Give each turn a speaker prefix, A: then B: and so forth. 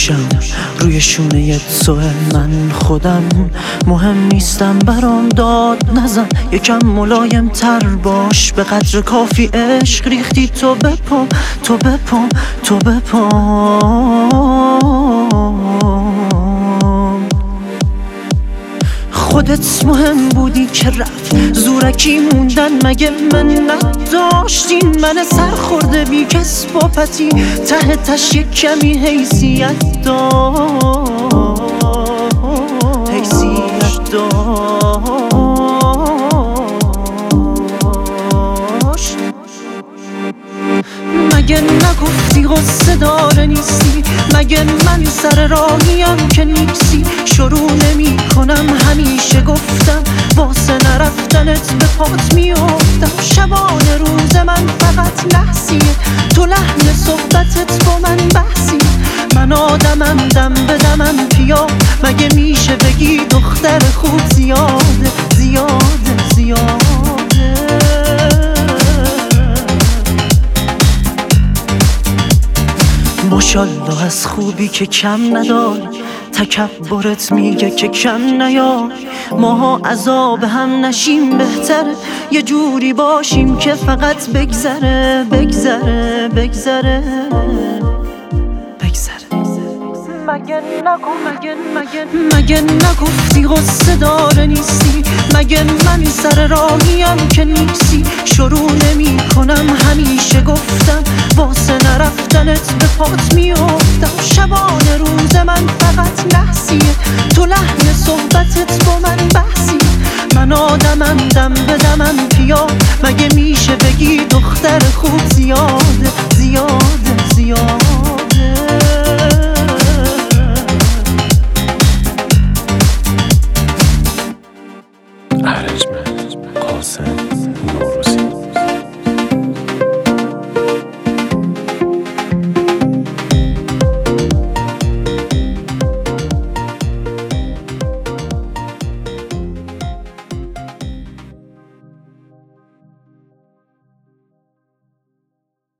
A: گوشم روی شونه تو، من خودم مهم نیستم، برام داد نزن، یکم ملایم تر باش، به قدر کافی عشق ریختی تو بپام، تو بپام، تو بپام. خودت مهم بودی که رفت، زورکی موندن مگه من نداشتین؟ من سر خورده بی کس با پتی، ته تش یک کمی حیثیت داشت، حیثیت داشت. مگه نگفتی غصه داره نیستی؟ مگه من سر راهیم که نیستی؟ شروع نمی کنم، همیشه گفتم واسه نرفتنت به پات میافتم. شبانه روز من فقط لحظیه، تو لحن صحبتت با من بحثی. من آدمم دم به دمم پیا، مگه میشه بگی دختر خوب زیاده زیاده زیاده؟ ماشالله از خوبی که کم نداری، تکبرت میگه که کم نیار. ماها عذاب هم نشیم، بهتره یه جوری باشیم که فقط بگذره بگذره بگذره بگذره. مگه نگفتی غصه داره نیستی؟ مگه من سر راهیم که نیستی؟ شروع نمی کنم، همیشه گفتم واسه نرفتنت به پات میافتم. شبانه روز من فقط لحظیه، تو لحن صحبتت با من بحثی. من آدمم دم به دمم پیا، مگه میشه بگی دختر خوب زیاده زیاده زیاده؟
B: ارجمند قاسم